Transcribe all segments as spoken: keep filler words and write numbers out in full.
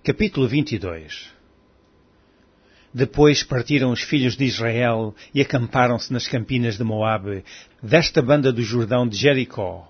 Capítulo vinte e dois. Depois partiram os filhos de Israel e acamparam-se nas campinas de Moabe, desta banda do Jordão de Jericó.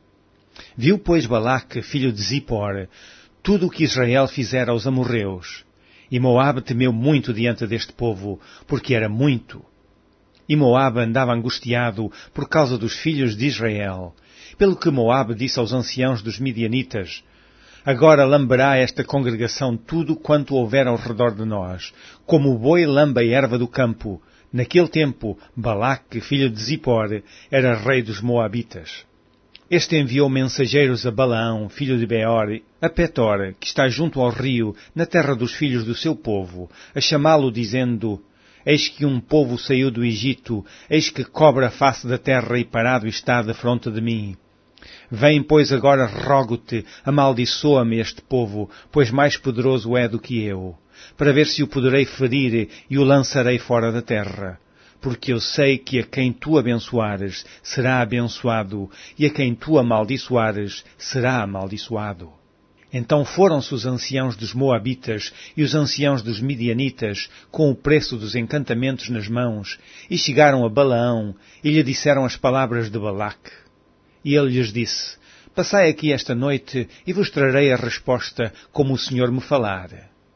Viu, pois, Balaque, filho de Zippor, tudo o que Israel fizera aos amorreus. E Moabe temeu muito diante deste povo, porque era muito. E Moabe andava angustiado por causa dos filhos de Israel. Pelo que Moabe disse aos anciãos dos midianitas: Agora lamberá esta congregação tudo quanto houver ao redor de nós, como o boi lambe a erva do campo. Naquele tempo, Balaque, filho de Zippor, era rei dos Moabitas. Este enviou mensageiros a Balaão, filho de Beor, a Petor, que está junto ao rio, na terra dos filhos do seu povo, a chamá-lo, dizendo: Eis que um povo saiu do Egito, eis que cobre a face da terra e parado está defronte de mim. Vem, pois, agora rogo-te, amaldiçoa-me este povo, pois mais poderoso é do que eu, para ver se o poderei ferir e o lançarei fora da terra. Porque eu sei que a quem tu abençoares será abençoado, e a quem tu amaldiçoares será amaldiçoado. Então foram-se os anciãos dos Moabitas e os anciãos dos Midianitas, com o preço dos encantamentos nas mãos, e chegaram a Balaão, e lhe disseram as palavras de Balaque. E ele lhes disse: Passai aqui esta noite, e vos trarei a resposta, como o Senhor me falar.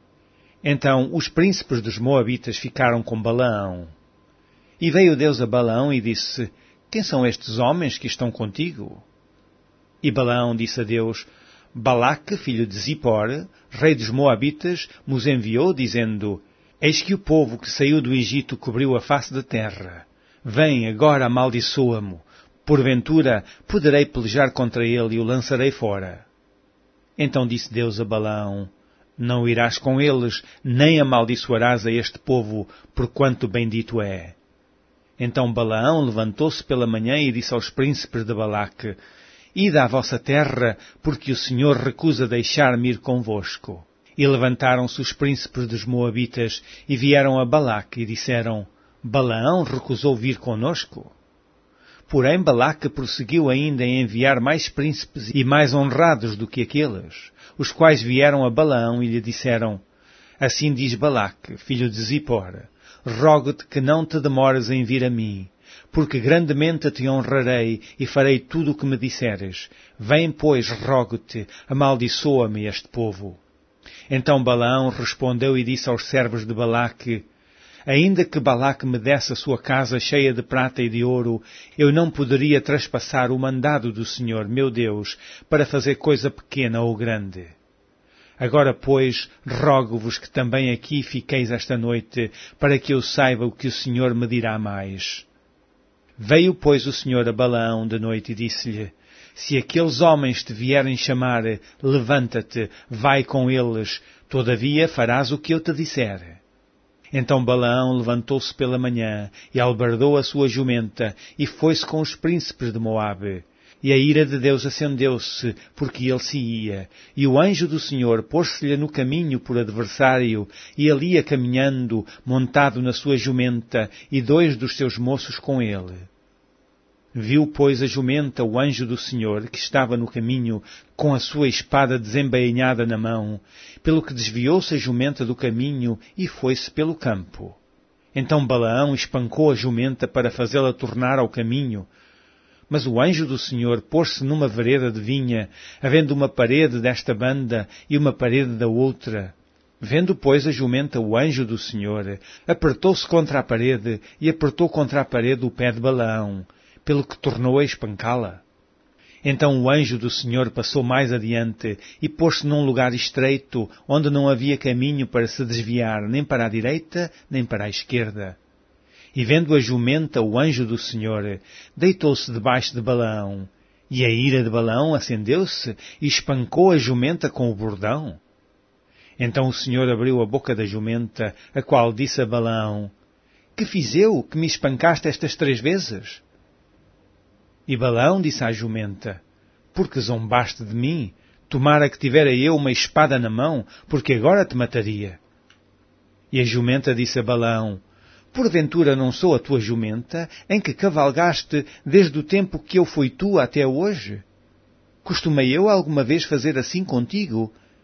Então os príncipes dos Moabitas ficaram com Balaão. E veio Deus a Balaão e disse: Quem são estes homens que estão contigo? E Balaão disse a Deus: Balaque, filho de Zippor, rei dos Moabitas, nos enviou, dizendo: Eis que o povo que saiu do Egito cobriu a face da terra. Vem, agora amaldiçoa-mo. Porventura, poderei pelejar contra ele e o lançarei fora. Então disse Deus a Balaão: Não irás com eles, nem amaldiçoarás a este povo, porquanto bendito é. Então Balaão levantou-se pela manhã e disse aos príncipes de Balaque: Ide à vossa terra, porque o Senhor recusa deixar-me ir convosco. E levantaram-se os príncipes dos Moabitas e vieram a Balaque e disseram: Balaão recusou vir conosco. Porém Balaque prosseguiu ainda em enviar mais príncipes e mais honrados do que aqueles, os quais vieram a Balaão e lhe disseram: Assim diz Balaque, filho de Zippor: Rogo-te que não te demores em vir a mim, porque grandemente te honrarei e farei tudo o que me disseres. Vem, pois, rogo-te, amaldiçoa-me este povo. Então Balaão respondeu e disse aos servos de Balaque: Ainda que Balaque me desse a sua casa cheia de prata e de ouro, eu não poderia traspassar o mandado do Senhor, meu Deus, para fazer coisa pequena ou grande. Agora, pois, rogo-vos que também aqui fiqueis esta noite, para que eu saiba o que o Senhor me dirá mais. Veio, pois, o Senhor a Balaão de noite e disse-lhe: Se aqueles homens te vierem chamar, levanta-te, vai com eles, todavia farás o que eu te disser. Então Balaão levantou-se pela manhã e albardou a sua jumenta e foi-se com os príncipes de Moabe. E a ira de Deus acendeu-se, porque ele se ia. E o anjo do Senhor pôs-se-lhe no caminho por adversário, e ele ia caminhando, montado na sua jumenta, e dois dos seus moços com ele. Viu, pois, a jumenta o anjo do Senhor, que estava no caminho, com a sua espada desembainhada na mão, pelo que desviou-se a jumenta do caminho e foi-se pelo campo. Então Balaão espancou a jumenta para fazê-la tornar ao caminho. Mas o anjo do Senhor pôs-se numa vereda de vinha, havendo uma parede desta banda e uma parede da outra. Vendo, pois, a jumenta o anjo do Senhor, apertou-se contra a parede e apertou contra a parede o pé de Balaão, pelo que tornou a espancá-la. Então o anjo do Senhor passou mais adiante e pôs-se num lugar estreito, onde não havia caminho para se desviar, nem para a direita, nem para a esquerda. E vendo a jumenta o anjo do Senhor, deitou-se debaixo de Balaão, e a ira de Balaão acendeu-se e espancou a jumenta com o bordão. Então o Senhor abriu a boca da jumenta, a qual disse a Balaão: Que fiz eu, que me espancaste estas três vezes? E Balaão disse à jumenta: Porque zombaste de mim? Tomara que tivera eu uma espada na mão, porque agora te mataria. E a jumenta disse a Balaão: Porventura não sou a tua jumenta, em que cavalgaste desde o tempo que eu fui tua até hoje? Costumei eu alguma vez fazer assim contigo?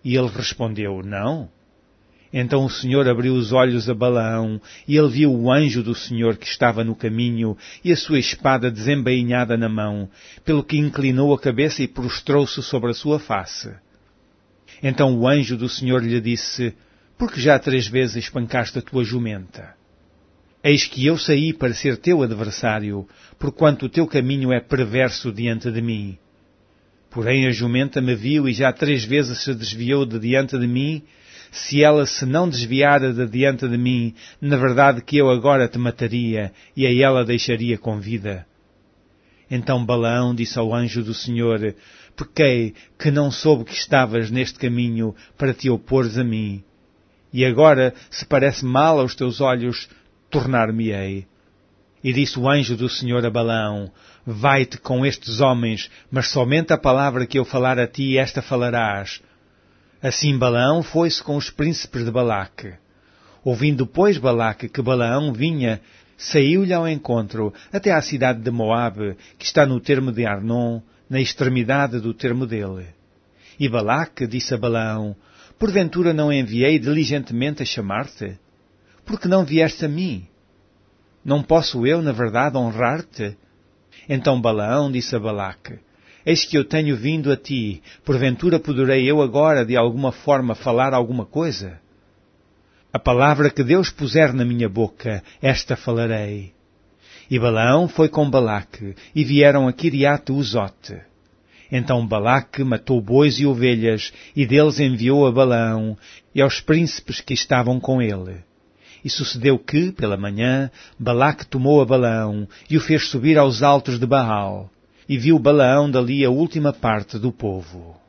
E ele respondeu, não. Então o Senhor abriu os olhos a Balaão, e ele viu o anjo do Senhor que estava no caminho, e a sua espada desembainhada na mão, pelo que inclinou a cabeça e prostrou-se sobre a sua face. Então o anjo do Senhor lhe disse, por que já três vezes espancaste a tua jumenta? Eis que eu saí para ser teu adversário, porquanto o teu caminho é perverso diante de mim. Porém a jumenta me viu e já três vezes se desviou de diante de mim. Se ela se não desviara de diante de mim, na verdade que eu agora te mataria e a ela deixaria com vida. Então Balaão disse ao anjo do Senhor, pequei que não soube que estavas neste caminho para te opores a mim. E agora, se parece mal aos teus olhos, tornar-me-ei. E disse o anjo do Senhor a Balaão, vai-te com estes homens, mas somente a palavra que eu falar a ti, esta falarás. Assim Balaão foi-se com os príncipes de Balaque. Ouvindo, pois, Balaque que Balaão vinha, saiu-lhe ao encontro até à cidade de Moabe, que está no termo de Arnon, na extremidade do termo dele. E Balaque disse a Balaão, porventura não enviei diligentemente a chamar-te? Porque não vieste a mim? Não posso eu, na verdade, honrar-te? Então Balaão disse a Balaque, eis que eu tenho vindo a ti, porventura poderei eu agora de alguma forma falar alguma coisa? A palavra que Deus puser na minha boca, esta falarei. E Balaão foi com Balaque, e vieram a Quiriate-Uzote. Então Balaque matou bois e ovelhas, e deles enviou a Balaão, e aos príncipes que estavam com ele. E sucedeu que, pela manhã, Balaque tomou a Balaão, e o fez subir aos altos de Baal. E viu Balaão dali a última parte do povo.